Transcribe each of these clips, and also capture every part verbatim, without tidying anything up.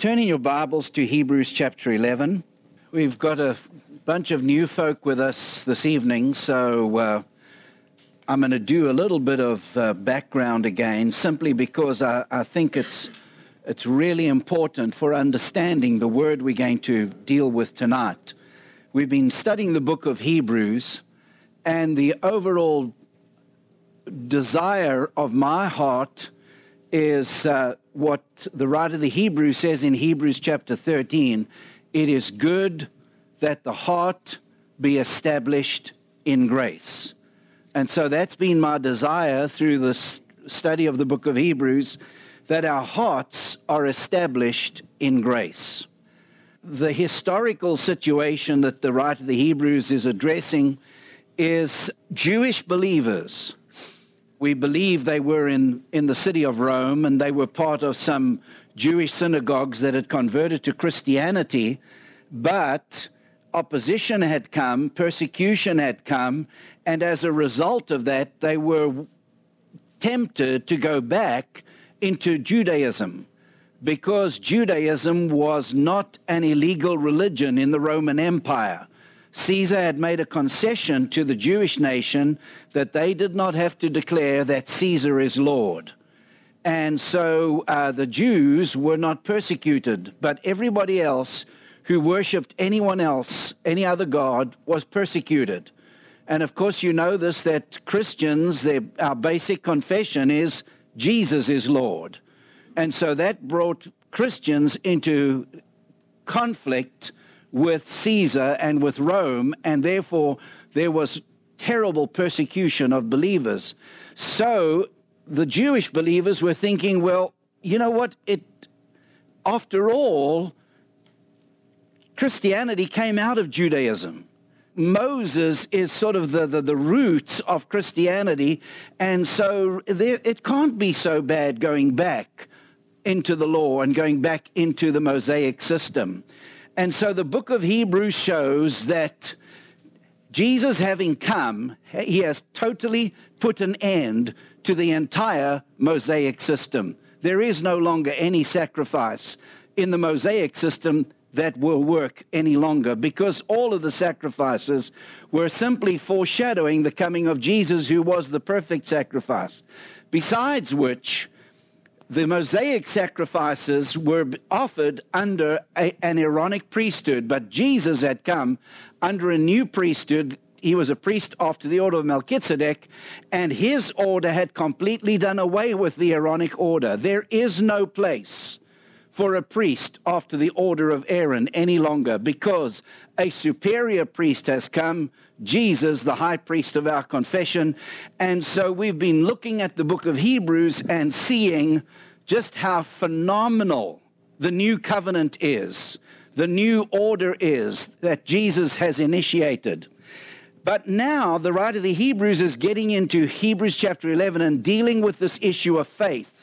Turn in your Bibles to Hebrews chapter eleven. We've got a bunch of new folk with us this evening, so uh, I'm going to do a little bit of uh, background again, simply because I, I think it's it's really important for understanding the word we're going to deal with tonight. We've been studying the book of Hebrews, and the overall desire of my heart is uh, what the writer of the Hebrews says in Hebrews chapter thirteen. It is good that the heart be established in grace. And so that's been my desire through the study of the book of Hebrews, that our hearts are established in grace. The historical situation that the writer of the Hebrews is addressing is Jewish believers. We believe they were in, in the city of Rome, and they were part of some Jewish synagogues that had converted to Christianity, but opposition had come, persecution had come, and as a result of that, they were tempted to go back into Judaism, because Judaism was not an illegal religion in the Roman Empire. Caesar had made a concession to the Jewish nation that they did not have to declare that Caesar is Lord. And so uh, the Jews were not persecuted, but everybody else who worshipped anyone else, any other god, was persecuted. And of course you know this, that Christians, their, our basic confession is Jesus is Lord. And so that brought Christians into conflict with Caesar and with Rome, and therefore there was terrible persecution of believers. So the Jewish believers were thinking, well, you know what, it, after all, Christianity came out of Judaism. Moses is sort of the, the, the roots of Christianity, and so there, it can't be so bad going back into the law and going back into the Mosaic system. And so the book of Hebrews shows that Jesus, having come, he has totally put an end to the entire Mosaic system. There is no longer any sacrifice in the Mosaic system that will work any longer, because all of the sacrifices were simply foreshadowing the coming of Jesus, who was the perfect sacrifice. Besides which, the Mosaic sacrifices were offered under a, an Aaronic priesthood, but Jesus had come under a new priesthood. He was a priest after the order of Melchizedek, and his order had completely done away with the Aaronic order. There is no place for a priest after the order of Aaron any longer, because a superior priest has come, Jesus, the high priest of our confession. And so we've been looking at the book of Hebrews and seeing just how phenomenal the new covenant is, the new order is that Jesus has initiated. But now the writer of the Hebrews is getting into Hebrews chapter eleven and dealing with this issue of faith.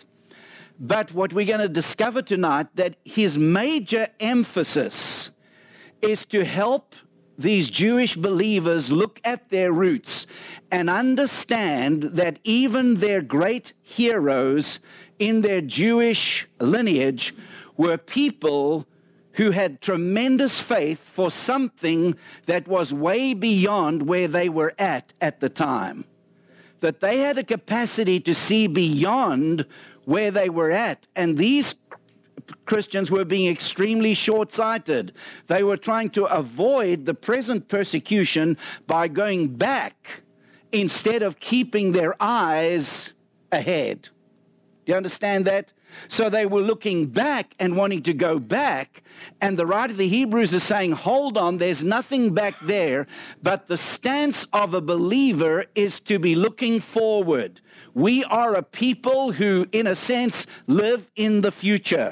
But what we're going to discover tonight, that his major emphasis is to help these Jewish believers look at their roots and understand that even their great heroes in their Jewish lineage were people who had tremendous faith for something that was way beyond where they were at at the time. That they had a capacity to see beyond where they were at. And these Christians were being extremely short-sighted. They were trying to avoid the present persecution by going back instead of keeping their eyes ahead. Do you understand that? So they were looking back and wanting to go back, and the writer of the Hebrews is saying, hold on, there's nothing back there, but the stance of a believer is to be looking forward. We are a people who, in a sense, live in the future,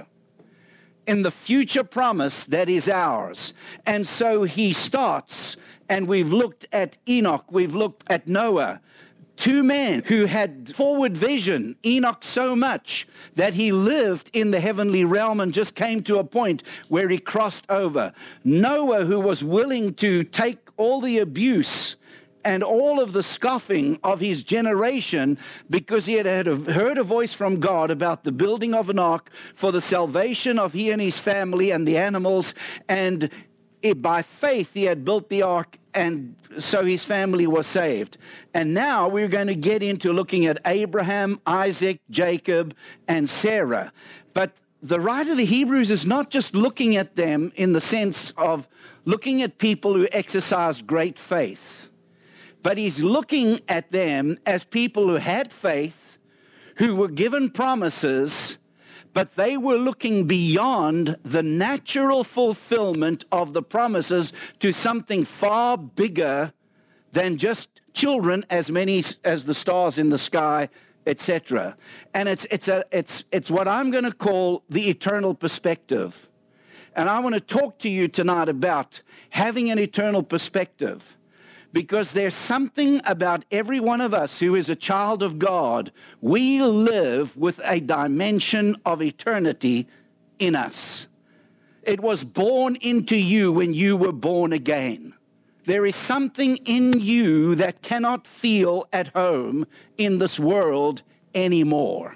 in the future promise that is ours. And so he starts, and we've looked at Enoch, we've looked at Noah, two men who had forward vision. Enoch so much that he lived in the heavenly realm and just came to a point where he crossed over. Noah, who was willing to take all the abuse and all of the scoffing of his generation, because he had heard a voice from God about the building of an ark for the salvation of he and his family and the animals, and it, by faith he had built the ark, and so his family was saved. And now we're going to get into looking at Abraham, Isaac, Jacob, and Sarah. But the writer of the Hebrews is not just looking at them in the sense of looking at people who exercised great faith, but he's looking at them as people who had faith, who were given promises, but they were looking beyond the natural fulfillment of the promises to something far bigger than just children, as many as the stars in the sky, et cetera. And it's it's a it's it's what I'm going to call the eternal perspective. And I want to talk to you tonight about having an eternal perspective, because there's something about every one of us who is a child of God. We live with a dimension of eternity in us. It was born into you when you were born again. There is something in you that cannot feel at home in this world anymore.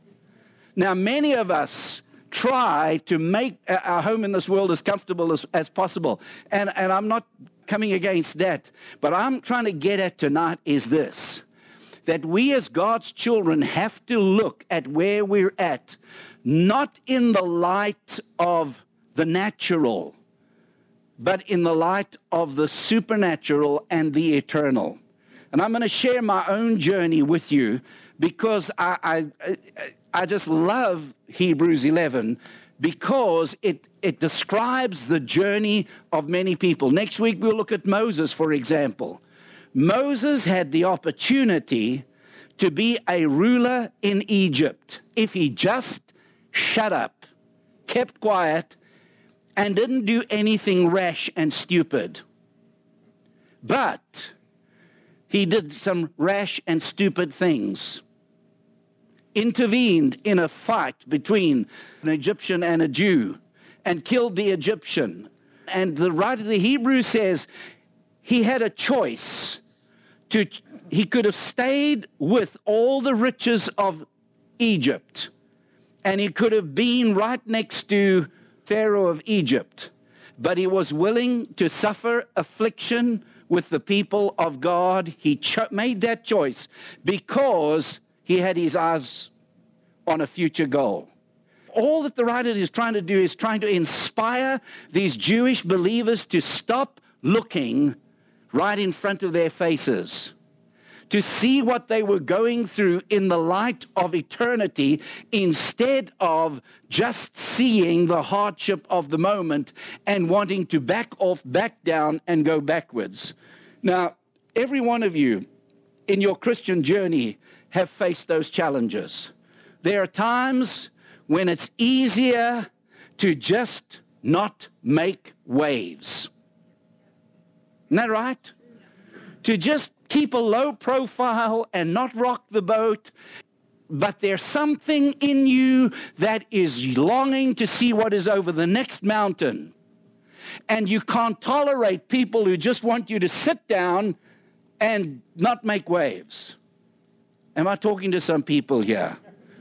Now, many of us try to make our home in this world as comfortable as, as possible. And, and I'm not coming against that. But I'm trying to get at tonight is this, that we as God's children have to look at where we're at, not in the light of the natural, but in the light of the supernatural and the eternal. And I'm going to share my own journey with you, because I, I, I just love Hebrews eleven, because it, it describes the journey of many people. Next week we'll look at Moses, for example. Moses had the opportunity to be a ruler in Egypt if he just shut up, kept quiet, and didn't do anything rash and stupid. But he did some rash and stupid things. Intervened in a fight between an Egyptian and a Jew and killed the Egyptian. And the writer of the Hebrews says he had a choice. To, he could have stayed with all the riches of Egypt, and he could have been right next to Pharaoh of Egypt, but he was willing to suffer affliction with the people of God. He cho- made that choice because he had his eyes on a future goal. All that the writer is trying to do is trying to inspire these Jewish believers to stop looking right in front of their faces, to see what they were going through in the light of eternity, instead of just seeing the hardship of the moment and wanting to back off, back down, and go backwards. Now, every one of you in your Christian journey have faced those challenges. There are times when it's easier to just not make waves. Isn't that right? To just keep a low profile and not rock the boat. But there's something in you that is longing to see what is over the next mountain. And you can't tolerate people who just want you to sit down and not make waves. Am I talking to some people here?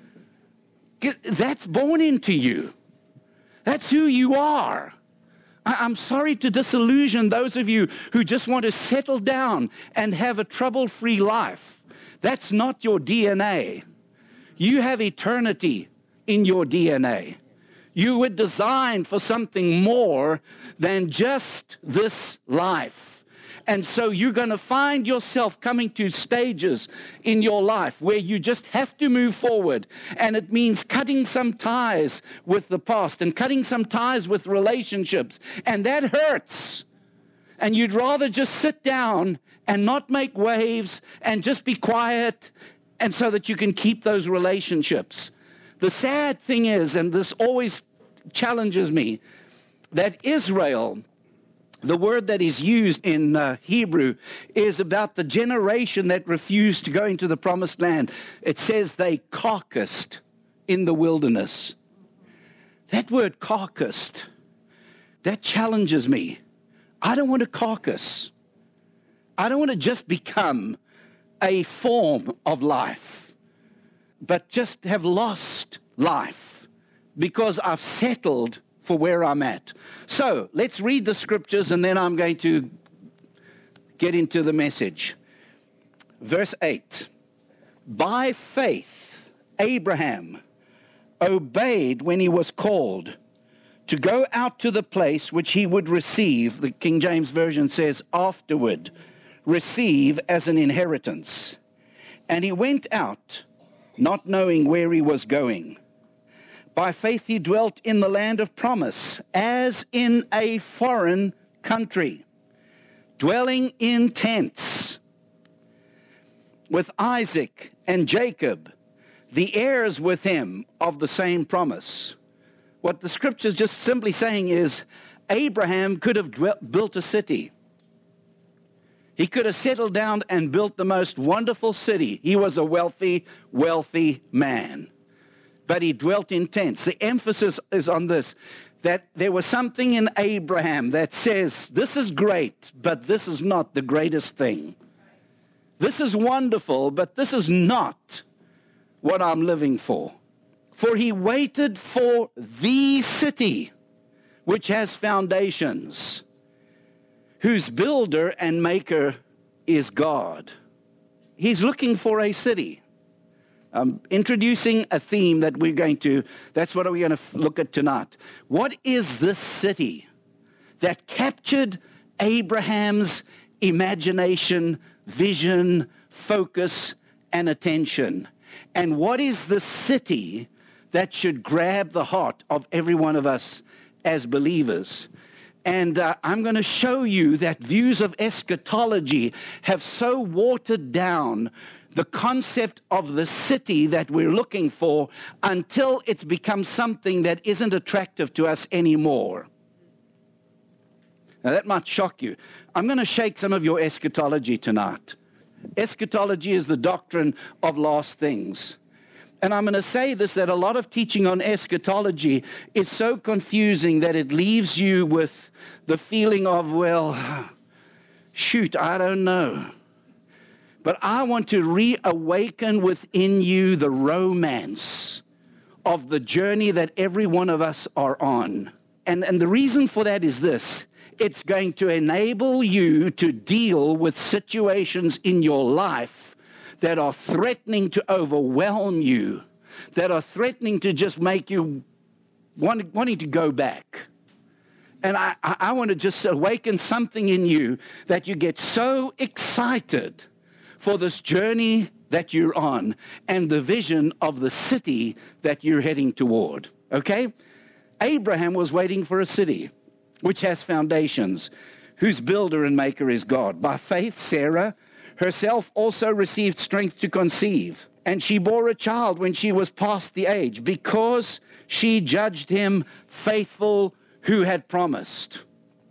That's born into you. That's who you are. I'm sorry to disillusion those of you who just want to settle down and have a trouble-free life. That's not your D N A. You have eternity in your D N A. You were designed for something more than just this life. And so you're going to find yourself coming to stages in your life where you just have to move forward. And it means cutting some ties with the past and cutting some ties with relationships. And that hurts. And you'd rather just sit down and not make waves and just be quiet, and so that you can keep those relationships. The sad thing is, and this always challenges me, that Israel, the word that is used in uh, Hebrew, is about the generation that refused to go into the promised land. It says they carcassed in the wilderness. That word carcassed, that challenges me. I don't want to carcass. I don't want to just become a form of life, but just have lost life because I've settled for where I'm at. So let's read the scriptures, and then I'm going to get into the message. Verse eight. By faith, Abraham obeyed when he was called to go out to the place which he would receive, the King James Version says afterward, receive as an inheritance. And he went out, not knowing where he was going. By faith he dwelt in the land of promise, as in a foreign country, dwelling in tents, with Isaac and Jacob, the heirs with him of the same promise. What the scripture is just simply saying is, Abraham could have dwelt, built a city. He could have settled down and built the most wonderful city. He was a wealthy, wealthy man. But he dwelt in tents. The emphasis is on this, that there was something in Abraham that says, this is great, but this is not the greatest thing. This is wonderful, but this is not what I'm living for. For he waited for the city, which has foundations, whose builder and maker is God. He's looking for a city. I'm introducing a theme that we're going to, that's what we're going to look at tonight. What is this city that captured Abraham's imagination, vision, focus, and attention? And what is the city that should grab the heart of every one of us as believers? And uh, I'm going to show you that views of eschatology have so watered down the concept of the city that we're looking for until it's become something that isn't attractive to us anymore. Now that might shock you. I'm going to shake some of your eschatology tonight. Eschatology is the doctrine of last things. And I'm going to say this, that a lot of teaching on eschatology is so confusing that it leaves you with the feeling of, well, shoot, I don't know. But I want to reawaken within you the romance of the journey that every one of us are on. And, and the reason for that is this. It's going to enable you to deal with situations in your life that are threatening to overwhelm you, that are threatening to just make you want, wanting to go back. And I, I want to just awaken something in you that you get so excited for this journey that you're on and the vision of the city that you're heading toward. Okay? Abraham was waiting for a city which has foundations, whose builder and maker is God. By faith, Sarah herself also received strength to conceive, and she bore a child when she was past the age, because she judged him faithful who had promised.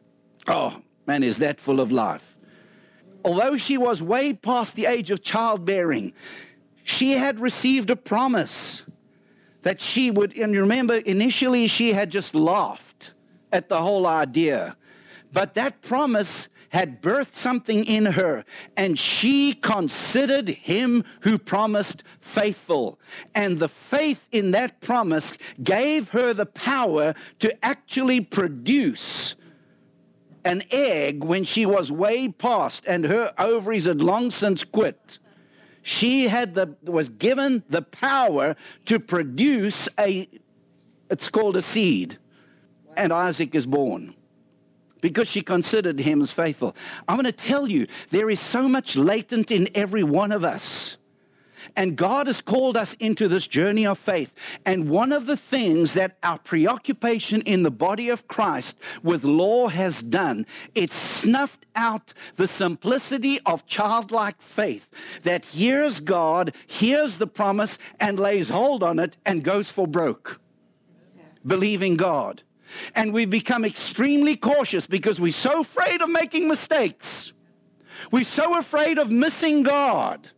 Oh, man, is that full of life. Although she was way past the age of childbearing, she had received a promise that she would, and remember, initially she had just laughed at the whole idea, but that promise had birthed something in her, and she considered him who promised faithful. And the faith in that promise gave her the power to actually produce an egg when she was way past, and her ovaries had long since quit. She had the was given the power to produce a, it's called a seed, and Isaac is born, because she considered him as faithful. I'm going to tell you, there is so much latent in every one of us. And God has called us into this journey of faith. And one of the things that our preoccupation in the body of Christ with law has done, it's snuffed out the simplicity of childlike faith that hears God, hears the promise, and lays hold on it and goes for broke, believing God. And we've become extremely cautious because we're so afraid of making mistakes. We're so afraid of missing God.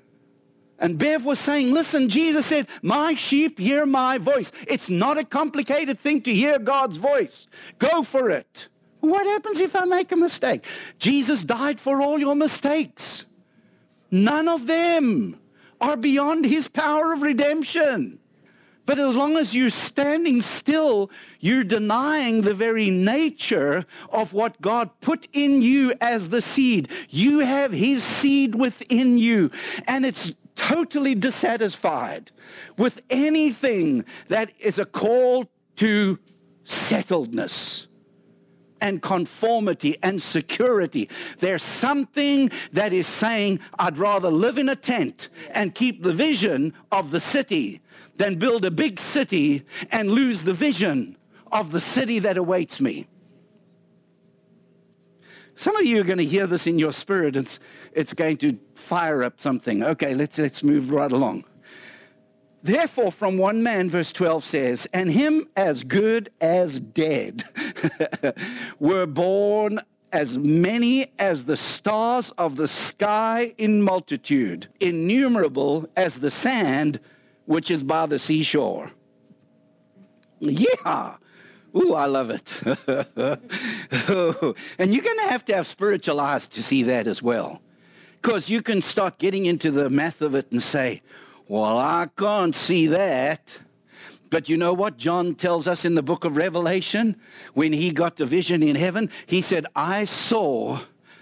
And Bev was saying, listen, Jesus said, my sheep hear my voice. It's not a complicated thing to hear God's voice. Go for it. What happens if I make a mistake? Jesus died for all your mistakes. None of them are beyond his power of redemption. But as long as you're standing still, you're denying the very nature of what God put in you as the seed. You have his seed within you, and it's totally dissatisfied with anything that is a call to settledness and conformity and security. There's something that is saying, I'd rather live in a tent and keep the vision of the city than build a big city and lose the vision of the city that awaits me. Some of you are going to hear this in your spirit. It's, it's going to fire up something. Okay, let's, let's move right along. Therefore, from one man, verse twelve says, and him as good as dead were born as many as the stars of the sky in multitude, innumerable as the sand which is by the seashore. Yeah. Ooh, I love it. And you're going to have to have spiritual eyes to see that as well. Because you can start getting into the math of it and say, well, I can't see that. But you know what John tells us in the book of Revelation? When he got the vision in heaven, he said, I saw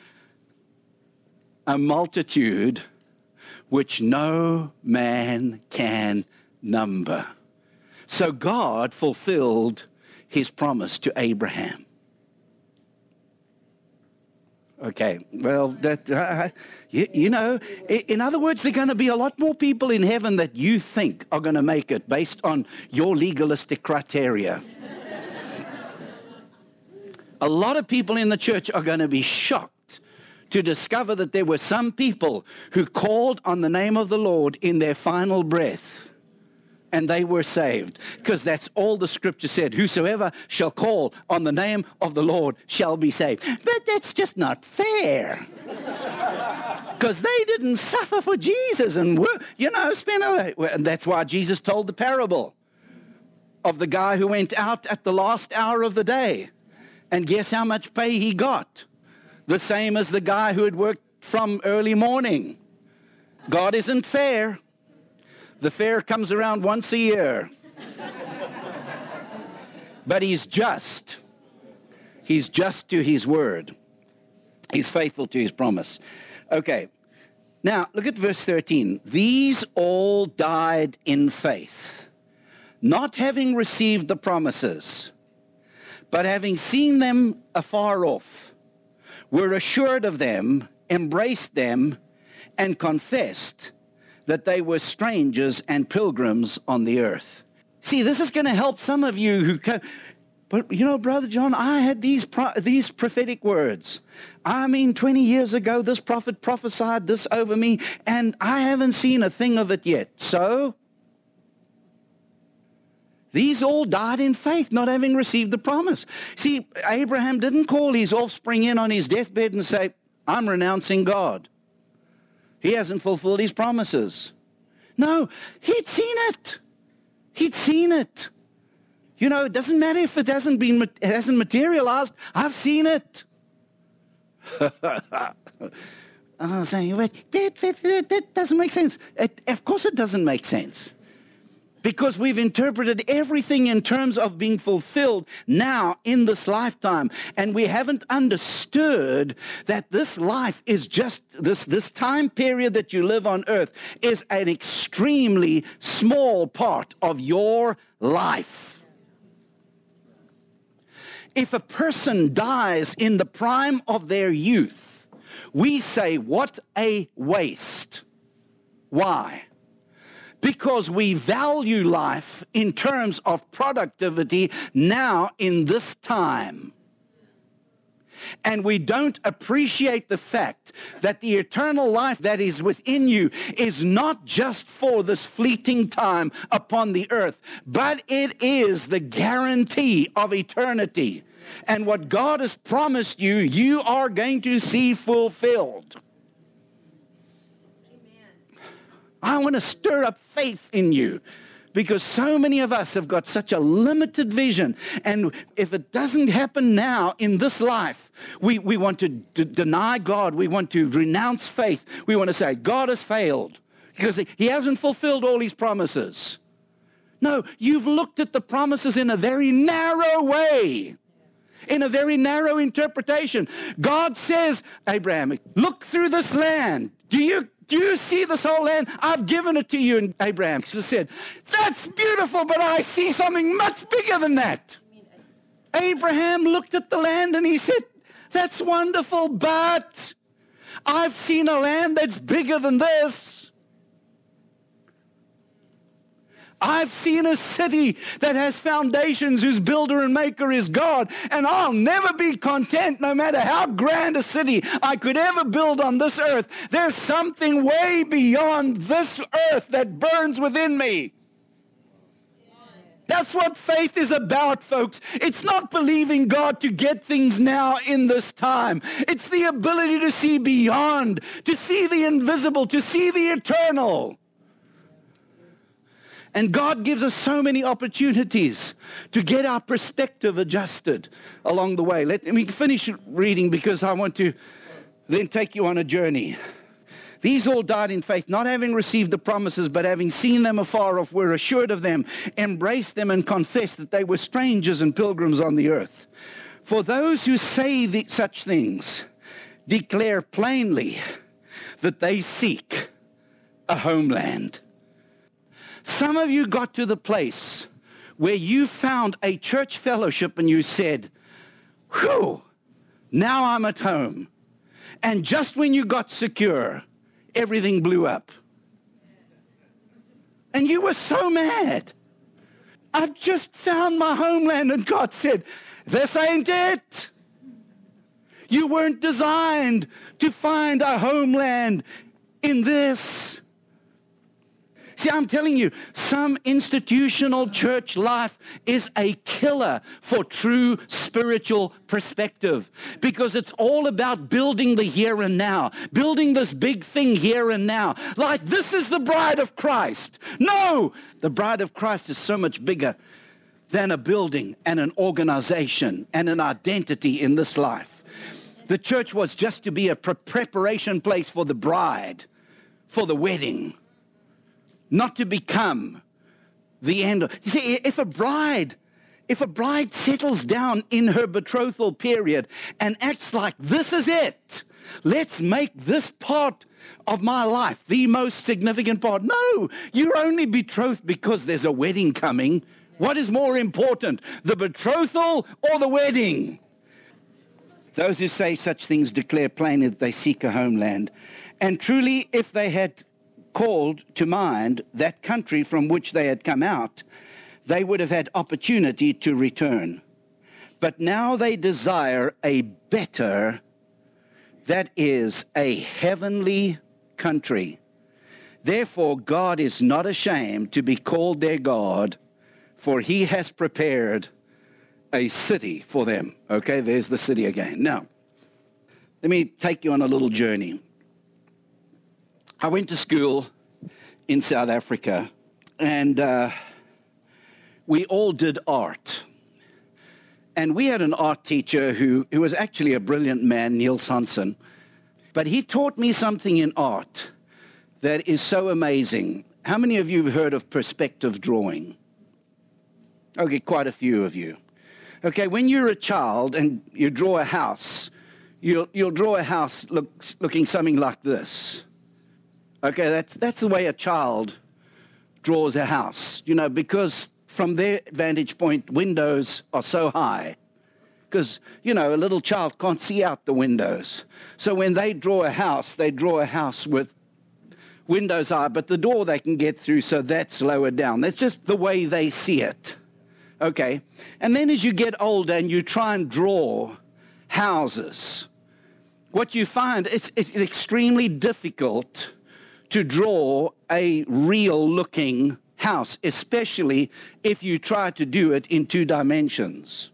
a multitude which no man can number. So God fulfilled his promise to Abraham. Okay, well, that uh, you, you know, in other words, there are going to be a lot more people in heaven that you think are going to make it based on your legalistic criteria. A lot of people in the church are going to be shocked to discover that there were some people who called on the name of the Lord in their final breath. And they were saved, because that's all the scripture said. Whosoever shall call on the name of the Lord shall be saved. But that's just not fair. Because they didn't suffer for Jesus and, were, you know, spend a, and that's why Jesus told the parable of the guy who went out at the last hour of the day. And guess how much pay he got? The same as the guy who had worked from early morning. God isn't fair. The fair comes around once a year. But he's just. He's just to his word. He's faithful to his promise. Okay. Now, look at verse thirteen. These all died in faith, not having received the promises, but having seen them afar off, were assured of them, embraced them, and confessed that they were strangers and pilgrims on the earth. See, this is going to help some of you who come. But, you know, Brother John, I had these pro these prophetic words. I mean, twenty years ago, this prophet prophesied this over me, and I haven't seen a thing of it yet. So, these all died in faith, not having received the promise. See, Abraham didn't call his offspring in on his deathbed and say, I'm renouncing God. He hasn't fulfilled his promises. No, he'd seen it. He'd seen it. You know, it doesn't matter if it hasn't been, it hasn't materialized. I've seen it. I'm saying, wait, that, that, that, that doesn't make sense. It, of course it doesn't make sense. Because we've interpreted everything in terms of being fulfilled now in this lifetime. And we haven't understood that this life is just, this, this time period that you live on earth is an extremely small part of your life. If a person dies in the prime of their youth, we say, what a waste. Why? Because we value life in terms of productivity now in this time. And we don't appreciate the fact that the eternal life that is within you is not just for this fleeting time upon the earth, but it is the guarantee of eternity. And what God has promised you, you are going to see fulfilled. I want to stir up faith in you. Because so many of us have got such a limited vision. And if it doesn't happen now in this life, we, we want to d- deny God. We want to renounce faith. We want to say, God has failed because he hasn't fulfilled all his promises. No, you've looked at the promises in a very narrow way, in a very narrow interpretation. God says, Abraham, look through this land. Do you Do you see this whole land? I've given it to you. And Abraham said, that's beautiful, but I see something much bigger than that. Abraham looked at the land and he said, that's wonderful, but I've seen a land that's bigger than this. I've seen a city that has foundations, whose builder and maker is God, and I'll never be content no matter how grand a city I could ever build on this earth. There's something way beyond this earth that burns within me. That's what faith is about, folks. It's not believing God to get things now in this time. It's the ability to see beyond, to see the invisible, to see the eternal. And God gives us so many opportunities to get our perspective adjusted along the way. Let me finish reading because I want to then take you on a journey. These all died in faith, not having received the promises, but having seen them afar off, were assured of them, embraced them, and confessed that they were strangers and pilgrims on the earth. For those who say the, such things declare plainly that they seek a homeland. Some of you got to the place where you found a church fellowship and you said, whew, now I'm at home. And just when you got secure, everything blew up. And you were so mad. I've just found my homeland. And God said, this ain't it. You weren't designed to find a homeland in this. See, I'm telling you, some institutional church life is a killer for true spiritual perspective because it's all about building the here and now, building this big thing here and now. Like, this is the bride of Christ. No, the bride of Christ is so much bigger than a building and an organization and an identity in this life. The church was just to be a pre- preparation place for the bride, for the wedding. Not to become the end. You see, if a bride, if a bride settles down in her betrothal period and acts like this is it, let's make this part of my life the most significant part. No, you're only betrothed because there's a wedding coming. What is more important, the betrothal or the wedding? Those who say such things declare plainly that they seek a homeland. And truly, if they had called to mind that country from which they had come out, they would have had opportunity to return. But now they desire a better, that is, a heavenly country. Therefore, God is not ashamed to be called their God, for he has prepared a city for them. Okay, there's the city again. Now, let me take you on a little journey. I went to school in South Africa, and uh, we all did art. And we had an art teacher who, who was actually a brilliant man, Neil Sanson. But he taught me something in art that is so amazing. How many of you have heard of perspective drawing? Okay, quite a few of you. Okay, when you're a child and you draw a house, you'll, you'll draw a house look, looking something like this. Okay, that's that's the way a child draws a house, you know, because from their vantage point, windows are so high. Because, you know, a little child can't see out the windows. So when they draw a house, they draw a house with windows high, but the door they can get through, so that's lower down. That's just the way they see it. Okay, and then as you get older and you try and draw houses, what you find, it's, it's extremely difficult to draw a real-looking house, especially if you try to do it in two dimensions.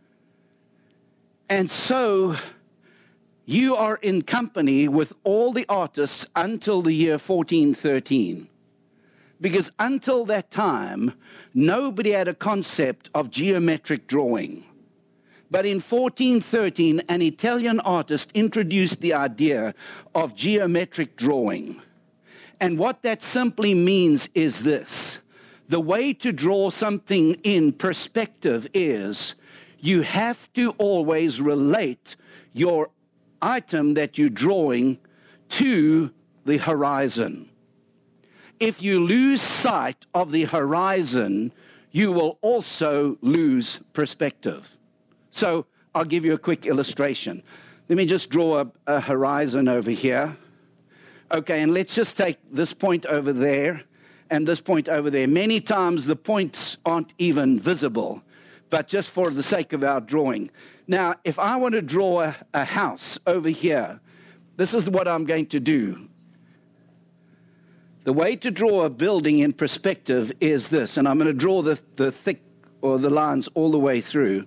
And so you are in company with all the artists until the year fourteen thirteen. Because until that time, nobody had a concept of geometric drawing. But in fourteen thirteen, an Italian artist introduced the idea of geometric drawing. And what that simply means is this. The way to draw something in perspective is you have to always relate your item that you're drawing to the horizon. If you lose sight of the horizon, you will also lose perspective. So I'll give you a quick illustration. Let me just draw a, a horizon over here. Okay, and let's just take this point over there and this point over there. Many times the points aren't even visible, but just for the sake of our drawing. Now, if I want to draw a, a house over here, this is what I'm going to do. The way to draw a building in perspective is this, and I'm going to draw the, the thick or the lines all the way through.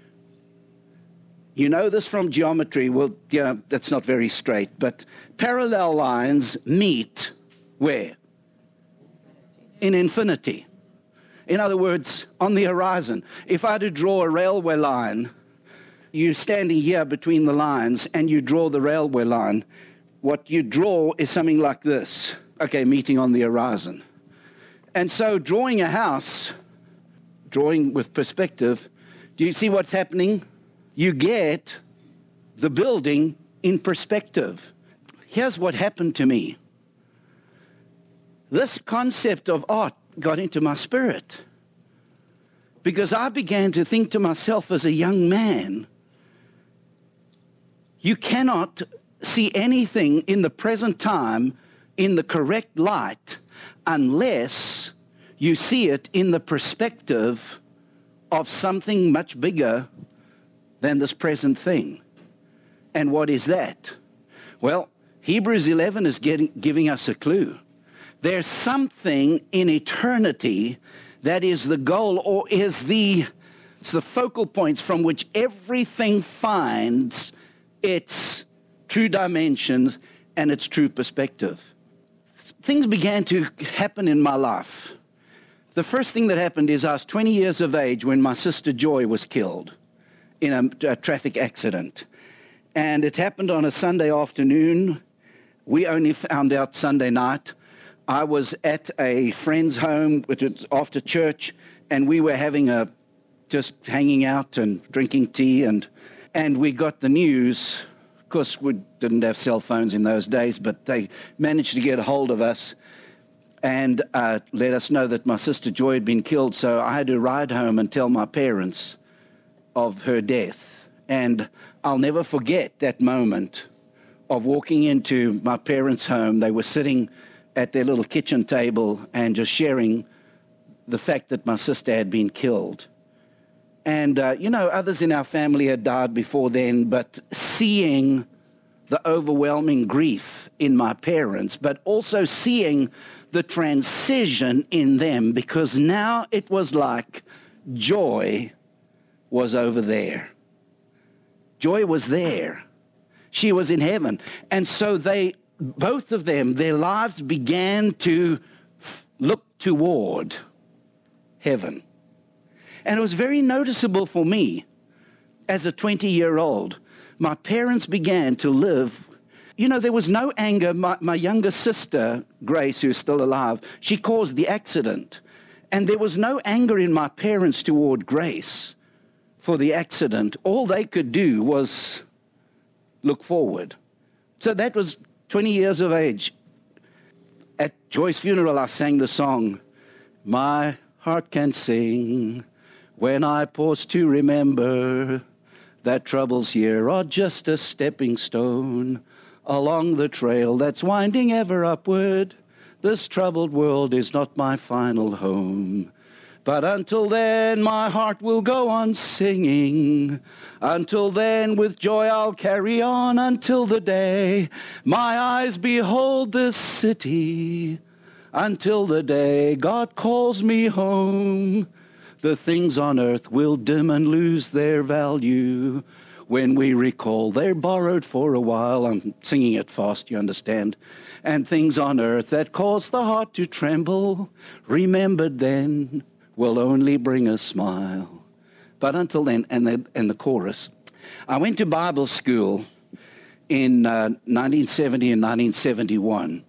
You know this from geometry. Well, yeah, that's not very straight, but parallel lines meet where? In infinity. In other words, on the horizon. If I had to draw a railway line, you're standing here between the lines and you draw the railway line. What you draw is something like this. Okay, meeting on the horizon. And so drawing a house, drawing with perspective, do you see what's happening? You get the building in perspective. Here's what happened to me. This concept of art got into my spirit because I began to think to myself as a young man, you cannot see anything in the present time in the correct light unless you see it in the perspective of something much bigger than this present thing. And what is that? Well, Hebrews eleven is getting, giving us a clue. There's something in eternity that is the goal or is the, it's the focal points from which everything finds its true dimensions and its true perspective. Things began to happen in my life. The first thing that happened is I was twenty years of age when my sister Joy was killed in a, a traffic accident. And it happened on a Sunday afternoon. We only found out Sunday night. I was at a friend's home after church, and we were having a, just hanging out and drinking tea, and, and we got the news. Of course, we didn't have cell phones in those days, but they managed to get a hold of us and uh, let us know that my sister Joy had been killed. So I had to ride home and tell my parents of her death. And I'll never forget that moment of walking into my parents' home. They were sitting at their little kitchen table and just sharing the fact that my sister had been killed. And, uh, you know, others in our family had died before then, but seeing the overwhelming grief in my parents, but also seeing the transition in them, because now it was like Joy was over there. Joy was there. She was in heaven. And so they, both of them, their lives began to f- look toward heaven. And it was very noticeable for me as a twenty-year-old. My parents began to live. You know, there was no anger. My, my younger sister, Grace, who's still alive, she caused the accident. And there was no anger in my parents toward Grace for the accident. All they could do was look forward. So that was twenty years of age. At Joy's funeral, I sang the song, "My heart can sing when I pause to remember that troubles here are just a stepping stone along the trail that's winding ever upward. This troubled world is not my final home. But until then, my heart will go on singing. Until then, with joy I'll carry on until the day my eyes behold this city. Until the day God calls me home. The things on earth will dim and lose their value when we recall. They're borrowed for a while. I'm singing it fast, you understand. And things on earth that cause the heart to tremble, remembered then, will only bring a smile. But until then, and the, and the chorus. I went to Bible school in uh, nineteen seventy and nineteen seventy-one.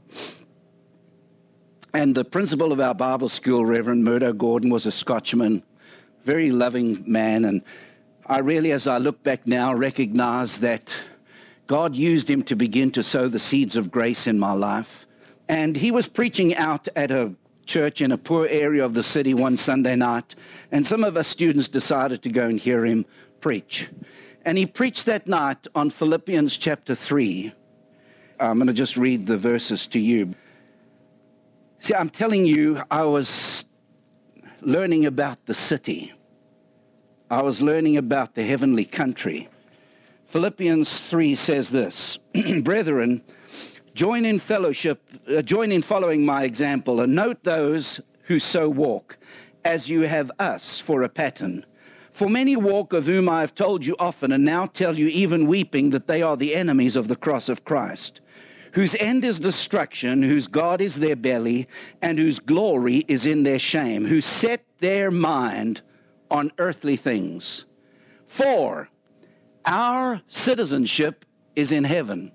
And the principal of our Bible school, Reverend Murdo Gordon, was a Scotchman, very loving man. And I really, as I look back now, recognize that God used him to begin to sow the seeds of grace in my life. And he was preaching out at a church in a poor area of the city one Sunday night. And some of us students decided to go and hear him preach. And he preached that night on Philippians chapter three. I'm going to just read the verses to you. See, I'm telling you, I was learning about the city. I was learning about the heavenly country. Philippians three says this, Brethren, join in fellowship, uh, join in following my example, and note those who so walk, as you have us for a pattern. For many walk, of whom I have told you often, and now tell you even weeping, that they are the enemies of the cross of Christ, whose end is destruction, whose God is their belly, and whose glory is in their shame, who set their mind on earthly things. For our citizenship is in heaven,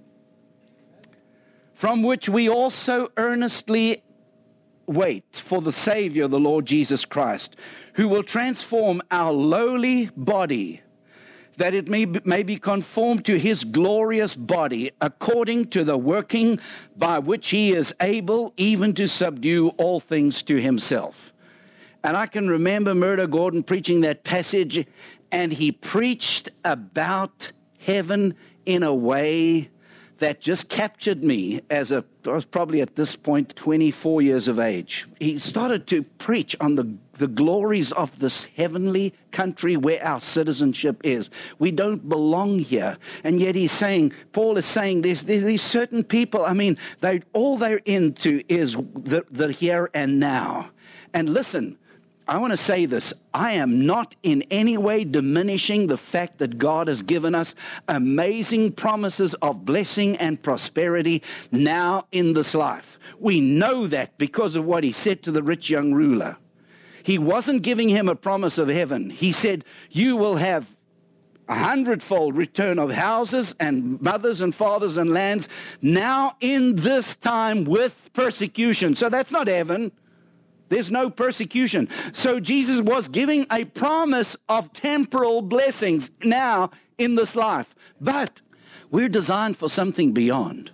from which we also earnestly wait for the Savior, the Lord Jesus Christ, who will transform our lowly body, that it may be, may be conformed to his glorious body, according to the working by which he is able even to subdue all things to himself. And I can remember Murdo Gordon preaching that passage, and he preached about heaven in a way that just captured me as a, I was probably at this point twenty-four years of age. He started to preach on the, the glories of this heavenly country where our citizenship is. We don't belong here. And yet he's saying, Paul is saying there's, there's these certain people, I mean, they all they're into is the, the here and now. And listen, I want to say this. I am not in any way diminishing the fact that God has given us amazing promises of blessing and prosperity now in this life. We know that because of what he said to the rich young ruler. He wasn't giving him a promise of heaven. He said, you will have a hundredfold return of houses and mothers and fathers and lands now in this time with persecution. So that's not heaven. There's no persecution. So Jesus was giving a promise of temporal blessings now in this life. But we're designed for something beyond.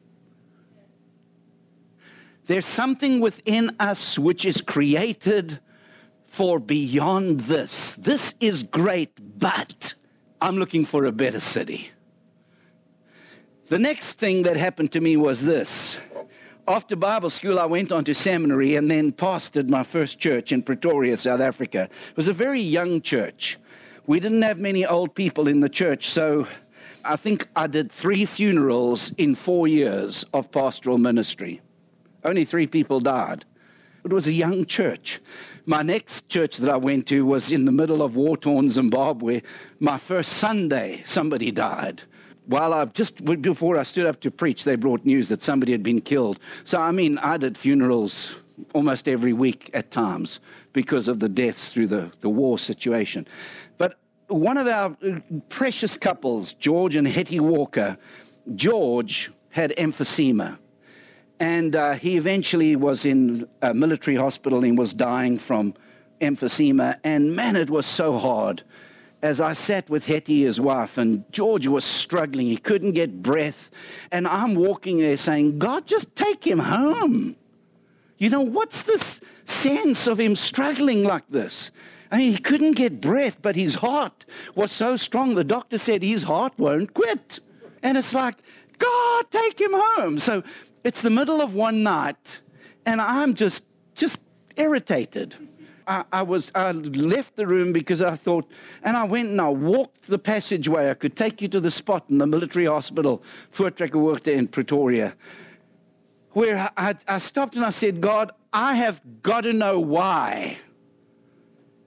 There's something within us which is created for beyond this. This is great, but I'm looking for a better city. The next thing that happened to me was this. After Bible school, I went on to seminary and then pastored my first church in Pretoria, South Africa. It was a very young church. We didn't have many old people in the church, so I think I did three funerals in four years of pastoral ministry. Only three people died. It was a young church. My next church that I went to was in the middle of war-torn Zimbabwe. My first Sunday, somebody died. While I just before I stood up to preach, they brought news that somebody had been killed. So, I mean, I did funerals almost every week at times because of the deaths through the, the war situation. But one of our precious couples, George and Hetty Walker, George had emphysema. And uh, he eventually was in a military hospital and was dying from emphysema. And, man, it was so hard. As I sat with Hetty, his wife, and George was struggling. He couldn't get breath. And I'm walking there saying, God, just take him home. You know, what's this sense of him struggling like this? I mean, he couldn't get breath, but his heart was so strong. The doctor said his heart won't quit. And it's like, God, take him home. So it's the middle of one night, and I'm just, just irritated. I, I was I left the room because I thought, and I went and I walked the passageway. I could take you to the spot in the military hospital, Voortrekkerhoogte in Pretoria, where I, I stopped and I said, God, I have got to know why.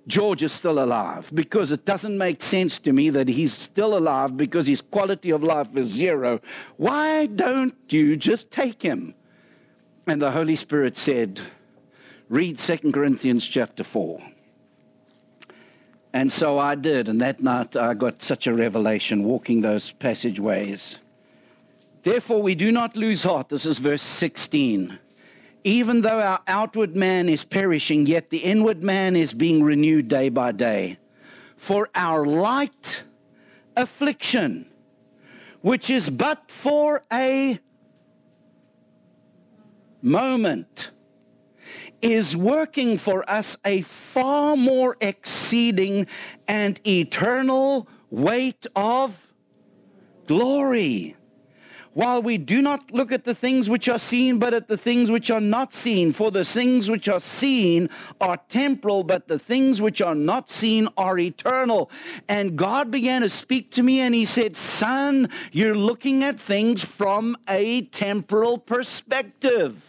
George is still alive, because it doesn't make sense to me that he's still alive because his quality of life is zero. Why don't you just take him? And the Holy Spirit said, read Second Corinthians chapter four. And so I did, and that night I got such a revelation walking those passageways. Therefore we do not lose heart. This is verse sixteen. Even though our outward man is perishing, yet the inward man is being renewed day by day. For our light affliction, which is but for a moment, is working for us a far more exceeding and eternal weight of glory. While we do not look at the things which are seen, but at the things which are not seen. For the things which are seen are temporal, but the things which are not seen are eternal. And God began to speak to me, and he said, son, you're looking at things from a temporal perspective.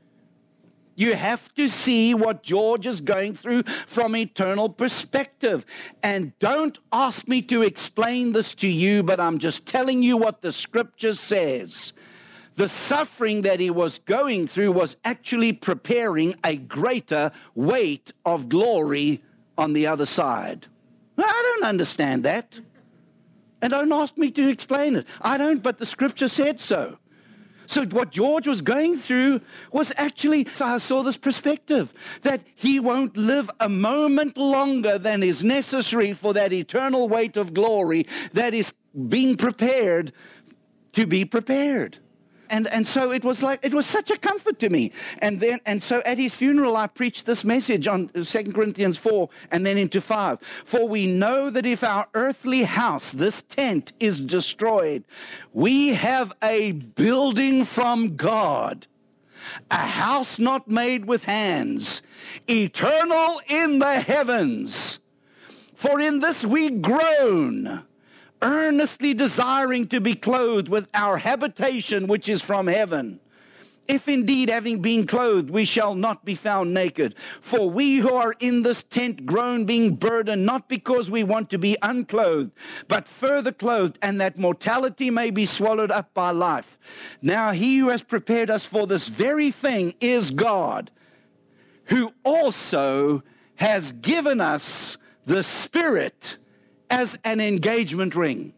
You have to see what George is going through from eternal perspective. And don't ask me to explain this to you, but I'm just telling you what the scripture says. The suffering that he was going through was actually preparing a greater weight of glory on the other side. I don't understand that. And don't ask me to explain it. I don't, but the scripture said so. So what George was going through was actually, so I saw this perspective, that he won't live a moment longer than is necessary for that eternal weight of glory that is being prepared to be prepared. And and so it was like, it was such a comfort to me. And then, and so at his funeral, I preached this message on Second Corinthians four and then into five. For we know that if our earthly house, this tent, is destroyed, we have a building from God, a house not made with hands, eternal in the heavens. For in this we groan, earnestly desiring to be clothed with our habitation which is from heaven. If indeed, having been clothed, we shall not be found naked. For we who are in this tent groan, being burdened, not because we want to be unclothed, but further clothed, and that mortality may be swallowed up by life. Now he who has prepared us for this very thing is God, who also has given us the Spirit as an engagement ring.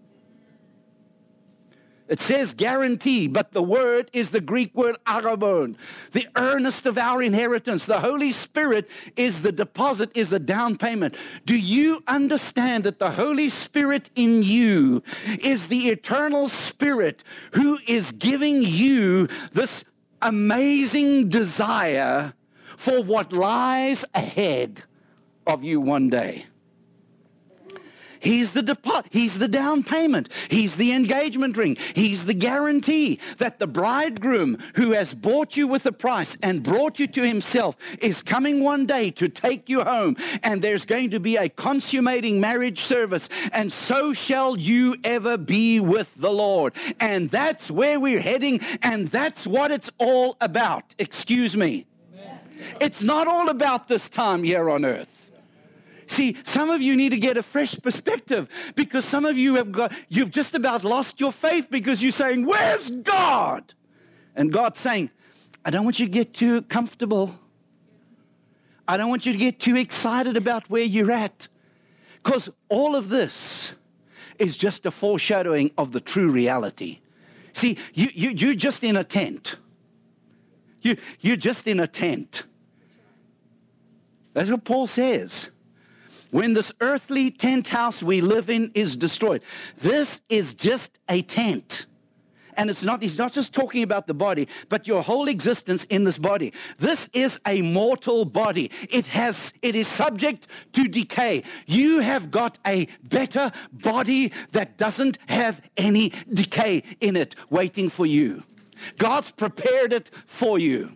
It says guarantee, but the word is the Greek word arabon, the earnest of our inheritance. The Holy Spirit is the deposit, is the down payment. Do you understand that the Holy Spirit in you is the eternal Spirit who is giving you this amazing desire for what lies ahead of you one day? He's the deposit. He's the down payment. He's the engagement ring. He's the guarantee that the bridegroom who has bought you with a price and brought you to himself is coming one day to take you home, and there's going to be a consummating marriage service, and so shall you ever be with the Lord. And that's where we're heading, and that's what it's all about. Excuse me. Amen. It's not all about this time here on earth. See, some of you need to get a fresh perspective, because some of you have got, you've just about lost your faith because you're saying, where's God? And God's saying, I don't want you to get too comfortable. I don't want you to get too excited about where you're at, because all of this is just a foreshadowing of the true reality. See, you, you, you're just in a tent. You, you're just in a tent. That's what Paul says. When this earthly tent house we live in is destroyed, this is just a tent. And it's not, he's not just talking about the body, but your whole existence in this body. This is a mortal body. It has, it is subject to decay. You have got a better body that doesn't have any decay in it waiting for you. God's prepared it for you.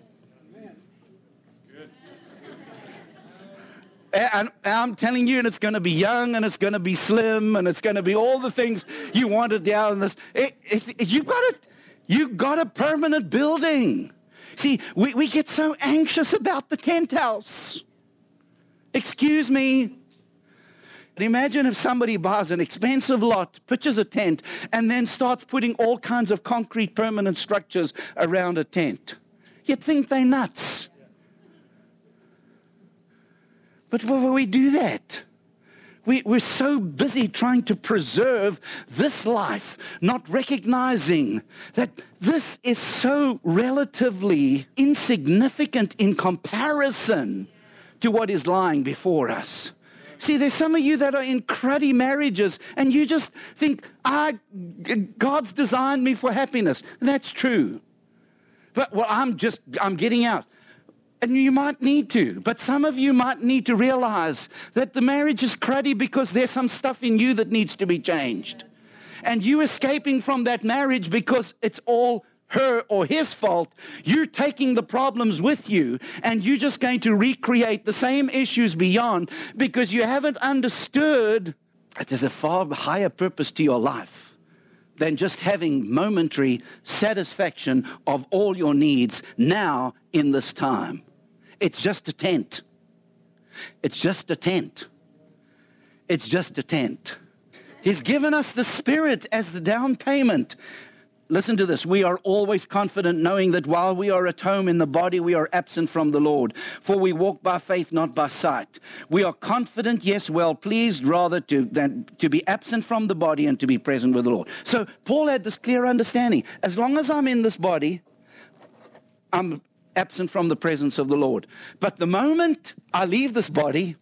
And I'm telling you, and it's going to be young, and it's going to be slim, and it's going to be all the things you wanted down this. It, it, you've got a, you've got a permanent building. See, we, we get so anxious about the tent house. Excuse me. Imagine if somebody buys an expensive lot, pitches a tent, and then starts putting all kinds of concrete permanent structures around a tent. You'd think they're nuts. But when we do that, we, we're so busy trying to preserve this life, not recognizing that this is so relatively insignificant in comparison to what is lying before us. See, there's some of you that are in cruddy marriages, and you just think, ah, God's designed me for happiness. That's true. But, well, I'm just, I'm getting out. And you might need to, but some of you might need to realize that the marriage is cruddy because there's some stuff in you that needs to be changed. And you escaping from that marriage because it's all her or his fault, you're taking the problems with you, and you're just going to recreate the same issues beyond because you haven't understood that there's a far higher purpose to your life than just having momentary satisfaction of all your needs now in this time. It's just a tent. It's just a tent. It's just a tent. He's given us the Spirit as the down payment. Listen to this. We are always confident knowing that while we are at home in the body, we are absent from the Lord. For we walk by faith, not by sight. We are confident, yes, well pleased, rather to, than to be absent from the body and to be present with the Lord. So Paul had this clear understanding. As long as I'm in this body, I'm absent from the presence of the Lord. But the moment I leave this body,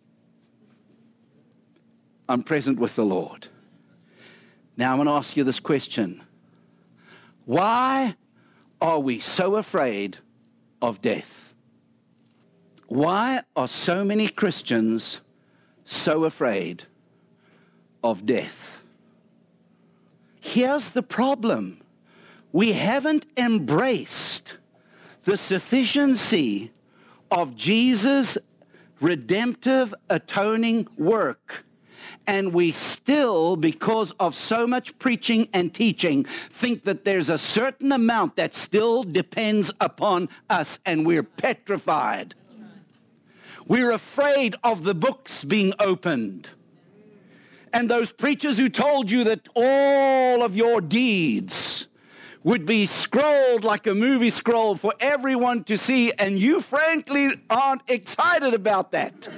I'm present with the Lord. Now I want to ask you this question. Why are we so afraid of death? Why are so many Christians so afraid of death? Here's the problem. We haven't embraced the sufficiency of Jesus' redemptive atoning work. And we still, because of so much preaching and teaching, think that there's a certain amount that still depends upon us, and we're petrified. We're afraid of the books being opened. And those preachers who told you that all of your deeds would be scrolled like a movie scroll for everyone to see, and you frankly aren't excited about that.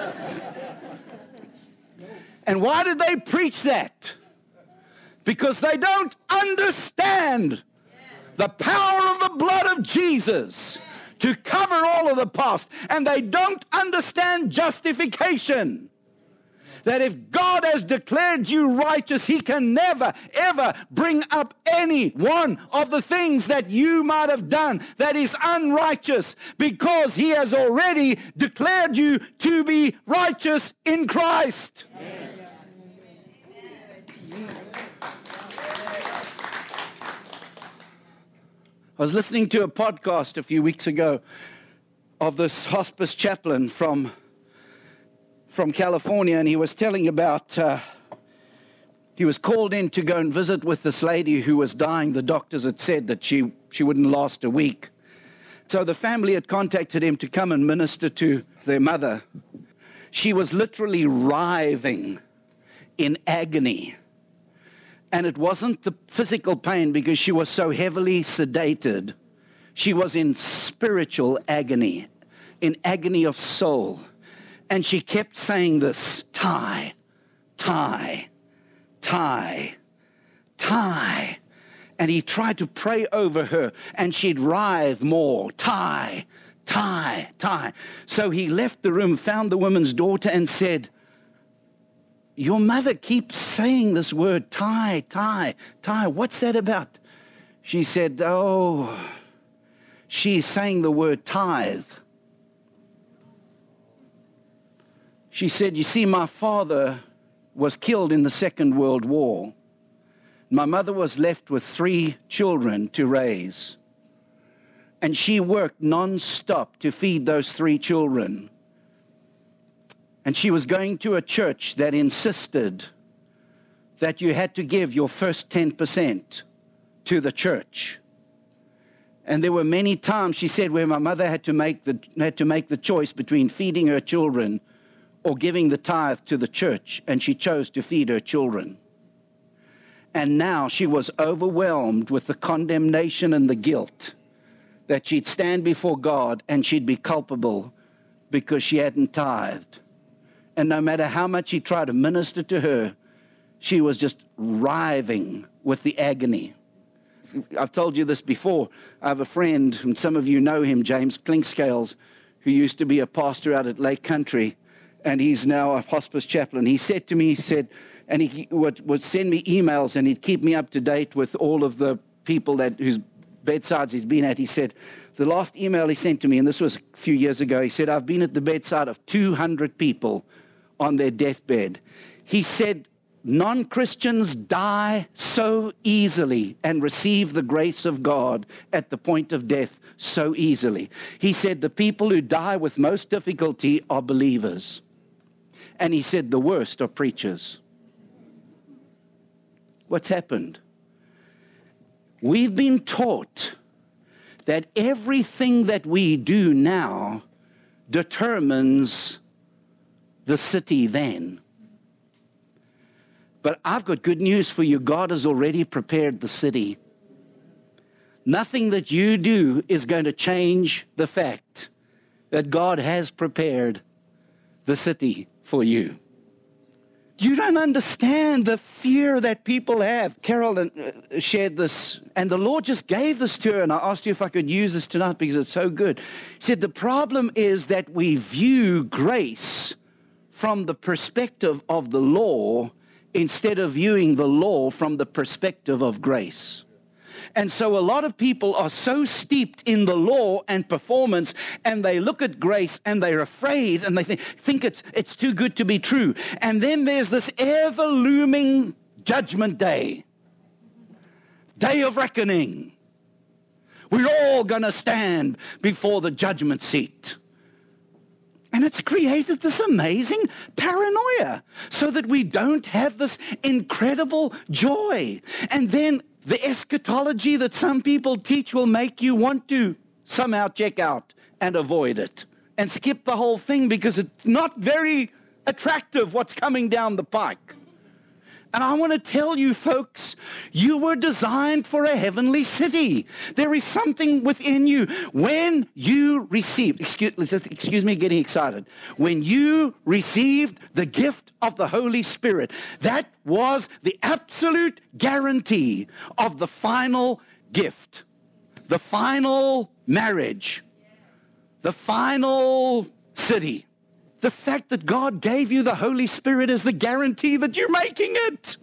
And why did they preach that? Because they don't understand the power of the blood of Jesus to cover all of the past. And they don't understand justification. That if God has declared you righteous, He can never, ever bring up any one of the things that you might have done that is unrighteous, because He has already declared you to be righteous in Christ. Amen. I was listening to a podcast a few weeks ago of this hospice chaplain from from California, and he was telling about, uh, he was called in to go and visit with this lady who was dying. The doctors had said that she, she wouldn't last a week. So the family had contacted him to come and minister to their mother. She was literally writhing in agony. And it wasn't the physical pain because she was so heavily sedated. She was in spiritual agony, in agony of soul. And she kept saying this, Ty, Ty, Ty, Ty. And he tried to pray over her, and she'd writhe more, Ty, Ty, Ty. So he left the room, found the woman's daughter, and said, your mother keeps saying this word, Ty, Ty, Ty. What's that about? She said, oh, she's saying the word tithe. She said, you see, my father was killed in the Second World War. My mother was left with three children to raise. And she worked non-stop to feed those three children. And she was going to a church that insisted that you had to give your first ten percent to the church. And there were many times, she said, where my mother had to make the, had to make the choice between feeding her children or giving the tithe to the church, and she chose to feed her children. And now she was overwhelmed with the condemnation and the guilt that she'd stand before God and she'd be culpable because she hadn't tithed. And no matter how much he tried to minister to her, she was just writhing with the agony. I've told you this before. I have a friend, and some of you know him, James Clinkscales, who used to be a pastor out at Lake Country, and he's now a hospice chaplain. He said to me, he said, and he would, would send me emails, and he'd keep me up to date with all of the people that whose bedsides he's been at. He said, the last email he sent to me, and this was a few years ago, he said, I've been at the bedside of two hundred people on their deathbed. He said, non-Christians die so easily and receive the grace of God at the point of death so easily. He said the people who die with most difficulty are believers. And he said the worst are preachers. What's happened? We've been taught that everything that we do now determines the city then. But I've got good news for you. God has already prepared the city. Nothing that you do is going to change the fact that God has prepared the city for you. You don't understand the fear that people have. Carol shared this, and the Lord just gave this to her, and I asked you if I could use this tonight because it's so good. He said, the problem is that we view grace from the perspective of the law instead of viewing the law from the perspective of grace. And so a lot of people are so steeped in the law and performance, and they look at grace and they're afraid and they think, think it's, it's too good to be true. And then there's this ever-looming judgment day, day of reckoning. We're all going to stand before the judgment seat. And it's created this amazing paranoia so that we don't have this incredible joy. And then the eschatology that some people teach will make you want to somehow check out and avoid it and skip the whole thing because it's not very attractive what's coming down the pike. And I want to tell you, folks, you were designed for a heavenly city. There is something within you. When you received, excuse, excuse me getting excited, when you received the gift of the Holy Spirit, that was the absolute guarantee of the final gift, the final marriage, the final city. The fact that God gave you the Holy Spirit is the guarantee that you're making it.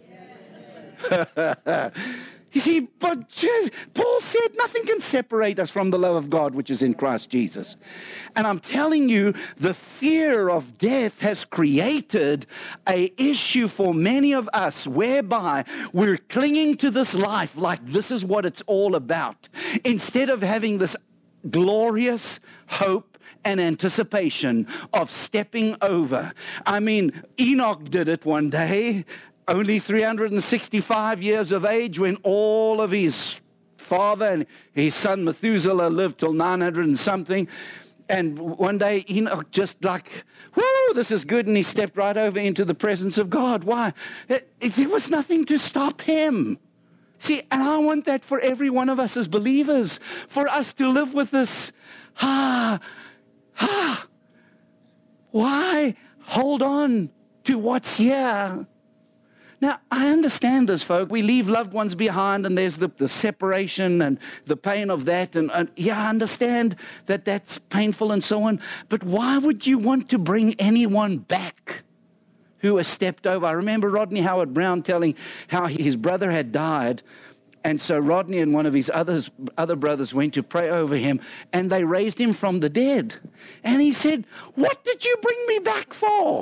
Yes. You see, but Paul said nothing can separate us from the love of God which is in Christ Jesus. And I'm telling you, the fear of death has created an issue for many of us whereby we're clinging to this life like this is what it's all about, instead of having this glorious hope and anticipation of stepping over. I mean, Enoch did it one day, only three hundred sixty-five years of age, when all of his father and his son Methuselah lived till nine hundred and something. And one day Enoch just like, whoo, this is good. And he stepped right over into the presence of God. Why? There was nothing to stop him. See, and I want that for every one of us as believers, for us to live with this, ah, ah, why hold on to what's here? Now, I understand this, folks. We leave loved ones behind, and there's the, the separation and the pain of that. And, and yeah, I understand that that's painful and so on. But why would you want to bring anyone back who has stepped over? I remember Rodney Howard Brown telling how his brother had died. And so Rodney and one of his others, other brothers went to pray over him, and they raised him from the dead. And he said, what did you bring me back for?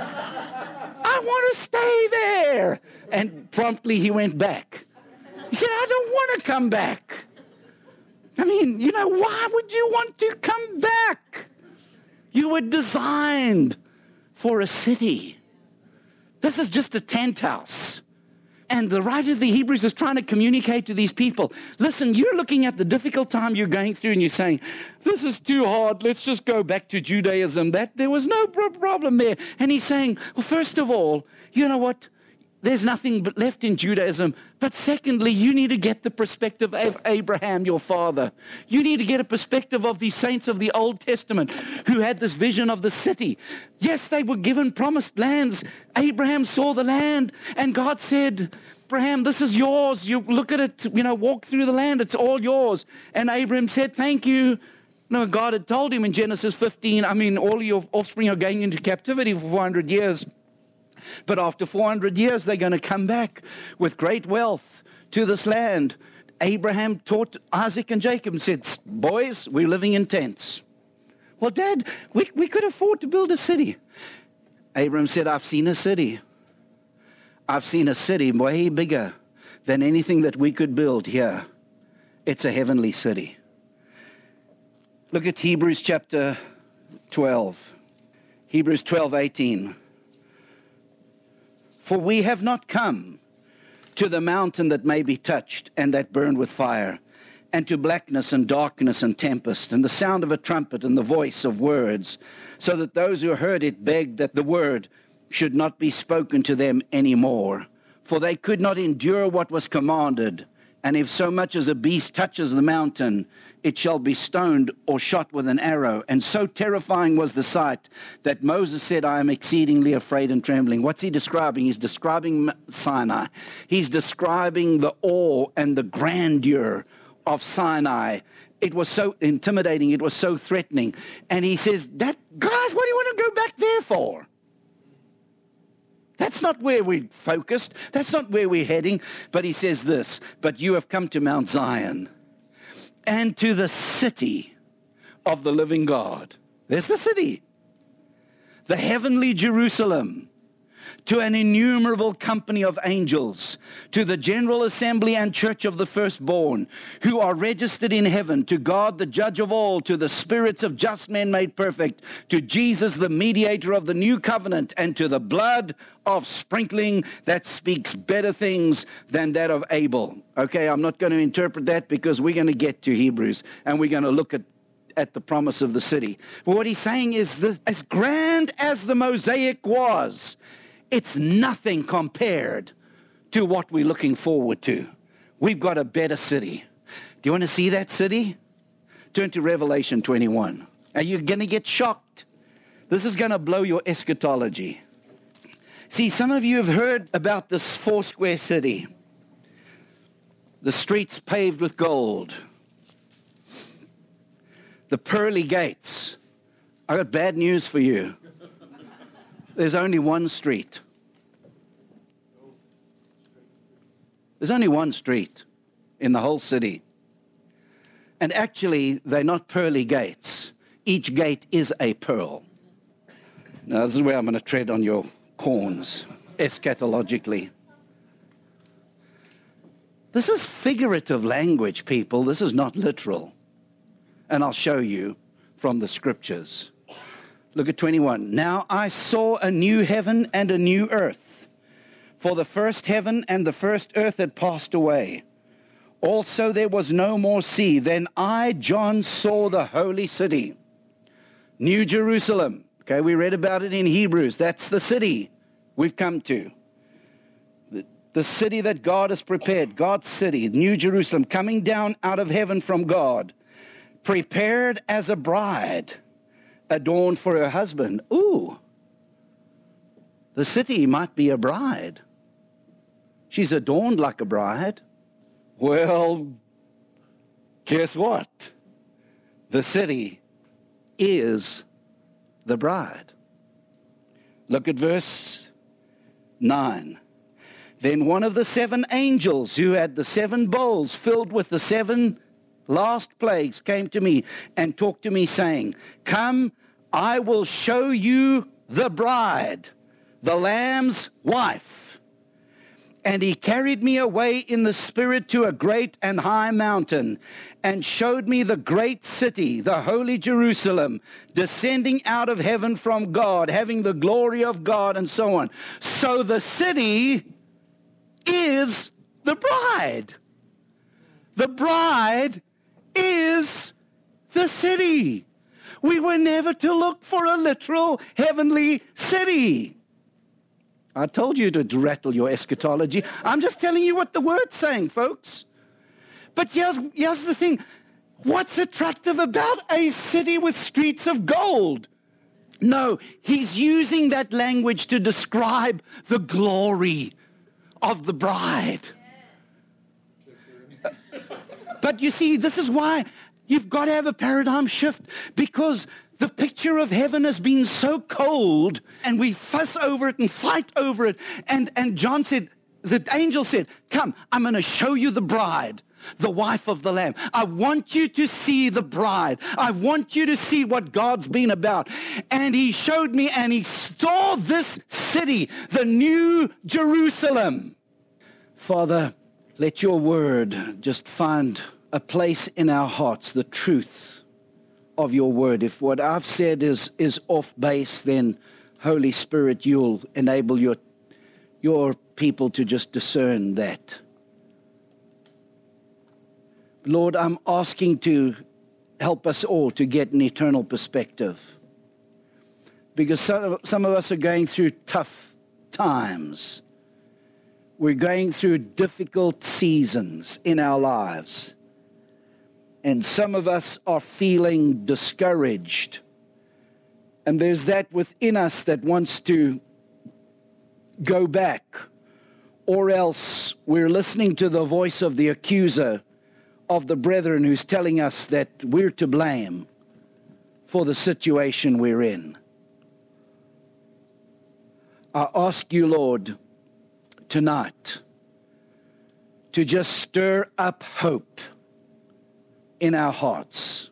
I want to stay there. And promptly he went back. He said, I don't want to come back. I mean, you know, why would you want to come back? You were designed for a city. This is just a tent house. And the writer of the Hebrews is trying to communicate to these people, listen, you're looking at the difficult time you're going through and you're saying, this is too hard, let's just go back to Judaism. That there was no problem there. And he's saying, well, first of all, you know what? There's nothing but left in Judaism. But secondly, you need to get the perspective of Abraham, your father. You need to get a perspective of the saints of the Old Testament who had this vision of the city. Yes, they were given promised lands. Abraham saw the land and God said, Abraham, this is yours. You look at it, you know, walk through the land. It's all yours. And Abraham said, thank you. No, God had told him in Genesis fifteen, I mean, all your offspring are going into captivity for four hundred years. But after four hundred years, they're going to come back with great wealth to this land. Abraham taught Isaac and Jacob and said, boys, we're living in tents. Well, Dad, we, we could afford to build a city. Abraham said, I've seen a city. I've seen a city way bigger than anything that we could build here. It's a heavenly city. Look at Hebrews chapter twelve. Hebrews twelve eighteen. For we have not come to the mountain that may be touched and that burned with fire, and to blackness and darkness and tempest, and the sound of a trumpet and the voice of words, so that those who heard it begged that the word should not be spoken to them any more. For they could not endure what was commanded. And if so much as a beast touches the mountain, it shall be stoned or shot with an arrow. And so terrifying was the sight that Moses said, I am exceedingly afraid and trembling. What's he describing? He's describing Sinai. He's describing the awe and the grandeur of Sinai. It was so intimidating. It was so threatening. And he says, that, guys, what do you want to go back there for? That's not where we're focused. That's not where we're heading. But he says this, but you have come to Mount Zion and to the city of the living God. There's the city. The heavenly Jerusalem, to an innumerable company of angels, to the general assembly and church of the firstborn, who are registered in heaven, to God the judge of all, to the spirits of just men made perfect, to Jesus the mediator of the new covenant, and to the blood of sprinkling that speaks better things than that of Abel. Okay, I'm not going to interpret that because we're going to get to Hebrews, and we're going to look at at the promise of the city. But what he's saying is this, as grand as the Mosaic was, it's nothing compared to what we're looking forward to. We've got a better city. Do you want to see that city? Turn to Revelation twenty-one. Are you going to get shocked? This is going to blow your eschatology. See, some of you have heard about this four square city. The streets paved with gold. The pearly gates. I got bad news for you. There's only one street. There's only one street in the whole city. And actually, they're not pearly gates. Each gate is a pearl. Now, this is where I'm going to tread on your corns, eschatologically. This is figurative language, people. This is not literal. And I'll show you from the scriptures. Look at twenty-one. Now I saw a new heaven and a new earth, for the first heaven and the first earth had passed away. Also there was no more sea. Then I, John, saw the holy city, New Jerusalem. Okay, we read about it in Hebrews. That's the city we've come to. The, the city that God has prepared, God's city, New Jerusalem, coming down out of heaven from God, prepared as a bride, adorned for her husband. Ooh, the city might be a bride. She's adorned like a bride. Well, guess what? The city is the bride. Look at verse nine. Then one of the seven angels who had the seven bowls filled with the seven last plagues came to me and talked to me, saying, come, I will show you the bride, the Lamb's wife. And he carried me away in the spirit to a great and high mountain, and showed me the great city, the holy Jerusalem, descending out of heaven from God, having the glory of God, and so on. So the city is the bride. The bride is the city. We were never to look for a literal heavenly city. I told you to rattle your eschatology. I'm just telling you what the word's saying, folks. But here's, here's the thing. What's attractive about a city with streets of gold? No, he's using that language to describe the glory of the bride. But you see, this is why you've got to have a paradigm shift, because the picture of heaven has been so cold, and we fuss over it and fight over it. And, and John said, the angel said, come, I'm going to show you the bride, the wife of the Lamb. I want you to see the bride. I want you to see what God's been about. And he showed me, and he saw this city, the new Jerusalem. Father, let your word just find a place in our hearts, the truth of your word. If what I've said is, is off base, then Holy Spirit, you'll enable your, your people to just discern that. Lord, I'm asking to help us all to get an eternal perspective, because some, some of us are going through tough times. We're going through difficult seasons in our lives. And some of us are feeling discouraged. And there's that within us that wants to go back. Or else we're listening to the voice of the accuser of the brethren who's telling us that we're to blame for the situation we're in. I ask you, Lord, tonight to just stir up hope in our hearts.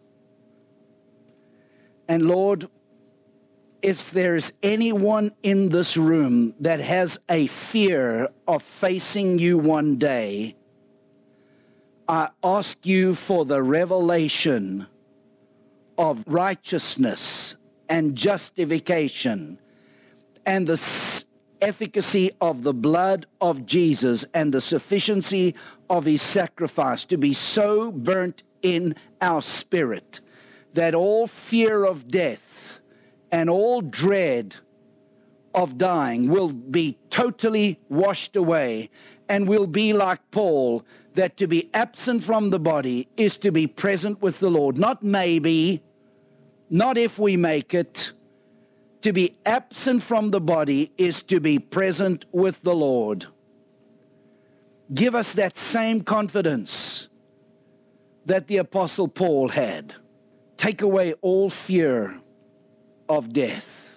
And Lord, if there's anyone in this room that has a fear of facing you one day, I ask you for the revelation of righteousness and justification and the efficacy of the blood of Jesus and the sufficiency of his sacrifice to be so burnt in our spirit that all fear of death and all dread of dying will be totally washed away, and will be like Paul, that to be absent from the body is to be present with the Lord. Not maybe, not if we make it. To be absent from the body is to be present with the Lord. Give us that same confidence that the Apostle Paul had. Take away all fear of death.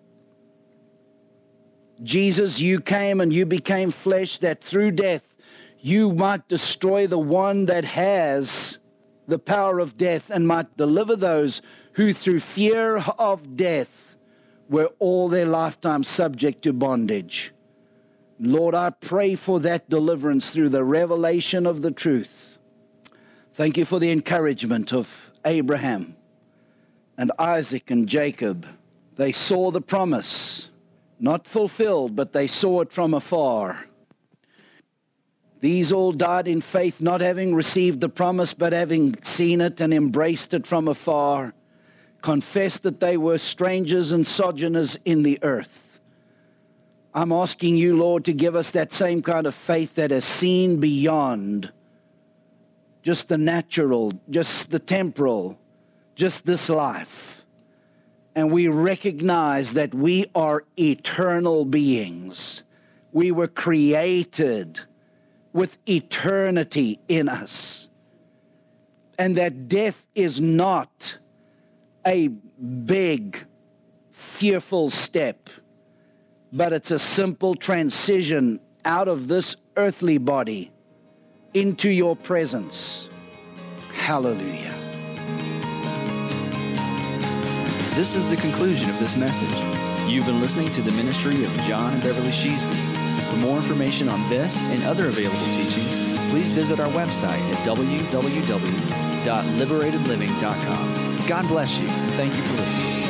Jesus, you came and you became flesh, that through death you might destroy the one that has the power of death, and might deliver those who through fear of death were all their lifetime subject to bondage. Lord, I pray for that deliverance through the revelation of the truth. Thank you for the encouragement of Abraham and Isaac and Jacob. They saw the promise, not fulfilled, but they saw it from afar. These all died in faith, not having received the promise, but having seen it and embraced it from afar, confessed that they were strangers and sojourners in the earth. I'm asking you, Lord, to give us that same kind of faith that has seen beyond just the natural, just the temporal, just this life. And we recognize that we are eternal beings. We were created with eternity in us. And that death is not a big, fearful step, but it's a simple transition out of this earthly body into your presence. Hallelujah. This is the conclusion of this message. You've been listening to the ministry of John and Beverly Sheasby. For more information on this and other available teachings, please visit our website at w w w dot liberated living dot com. God bless you, and thank you for listening.